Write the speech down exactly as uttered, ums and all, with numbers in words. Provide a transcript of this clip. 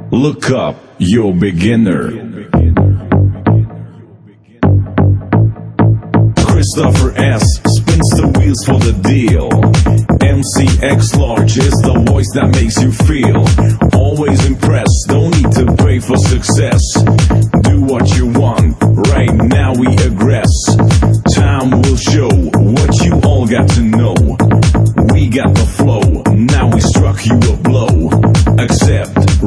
Look up, you're beginner. Christopher S. spins the wheels for the deal. M C X Large is the voice that makes you feel always impressed, don't need to pray for success. Do what you want, right now we aggress. Time will show what you all got to know.